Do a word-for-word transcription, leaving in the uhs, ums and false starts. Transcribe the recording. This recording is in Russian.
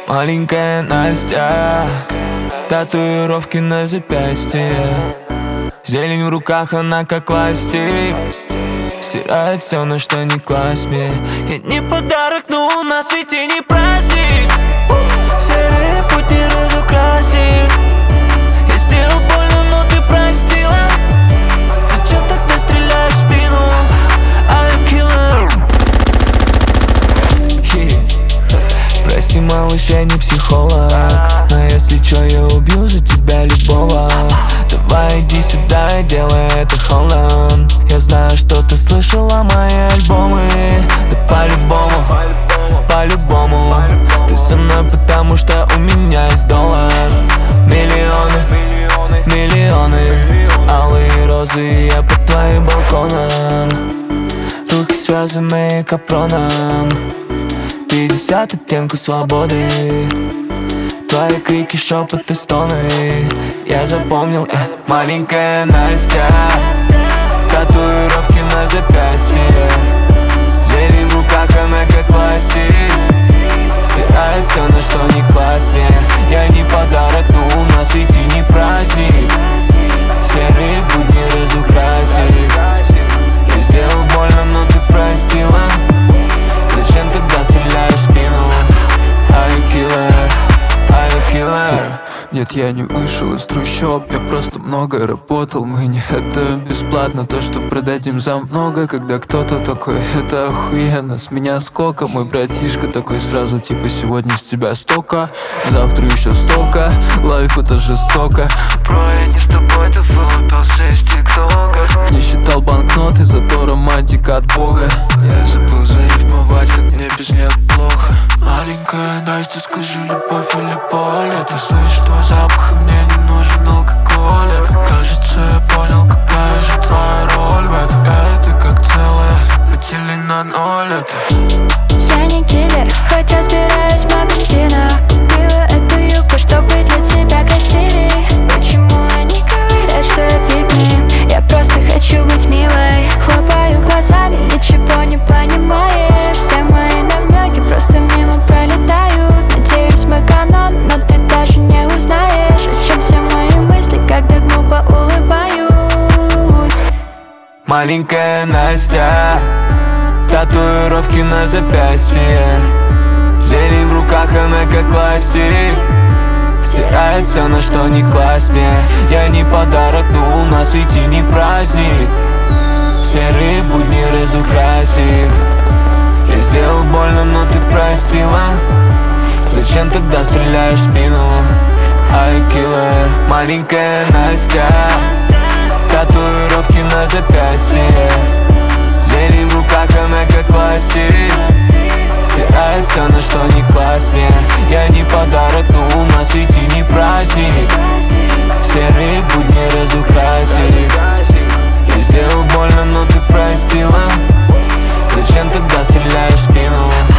Маленькая Настя, татуировки на запястье, зелень в руках, она как ластик, стирает все, на что не класть мне. Я не подарок, но у нас ведь и не праздник. Серые пути разукрась их. Я сделал больно, но ты простила. Зачем тогда стреляешь в спину? I'm killer. yeah. Прости, малыш, я не психолог, но если чё, я убью за тебя любого. Давай иди сюда и делай это холланд. Я знаю, что ты слышала мои альбомы. Да по-любому, по-любому ты со мной, потому что у меня есть доллар. Миллионы, миллионы, алые розы, я под твоим балконом. Руки связаны капроном, пятьдесят оттенков свободы. Твои крики, шепоты, стоны я запомнил, э. Маленькая Настя, татуировки на запястье, зелень в руках, она как пластик, стирает все, на что не класть мне. Я не подарок, но у нас ведь и не праздник. Серые будни разукрась их. Я сделал больно, но ты простила. Зачем тогда стреляешь в спину? Are you killer? Are you killer? Нет, я не вышел из трущоб, я просто много работал. Мы не это бесплатно, то, что продадим за много. Когда кто-то такой, это охуенно, с меня сколько. Мой братишка такой сразу, типа, сегодня с тебя столько, завтра еще столько. Лайф это жестоко. Бро, я не с тобой, ты вылупился из тиктока. Не считал банкноты, зато романтика от бога. Я забыл зарифмовать, как мне без нее плохо. Маленькая Настя, скажи, любовь или боль? Ты слышишь твой запах, и мне не нужен алкоголь. Это, кажется, я понял, какая же твоя роль в этом. Я это как целое, потели на ноль это. Я не киллер, хоть разбираюсь в магазинах. Купила эту юбку, чтобы для тебя красивей. Почему они говорят, что я пикни? Я просто хочу быть милой. Хлопаю глазами, ничего не понимаешь. Все мои намеки просто мимо пролетают. Надеюсь, мы канон, но ты даже не узнаешь, о чем все мои мысли, когда глупо улыбаюсь. Маленькая Настя, татуировки на запястье, зелень в руках, она как пластик, стирает все, на что не класть мне. Я не подарок, но у нас ведь и не праздник. Серые будни разукрась их. Я сделал больно, но ты простила. Зачем тогда стреляешь в спину? Are you killer? Маленькая Настя, татуировки на запястье, зелень в руках, она как пластик, стирает все, на что не класть мне. Я не подарок, но у нас ведь и не праздник. Серые будни разукрась их. Я сделал больно, но ты простила. Зачем тогда стреляешь в спину?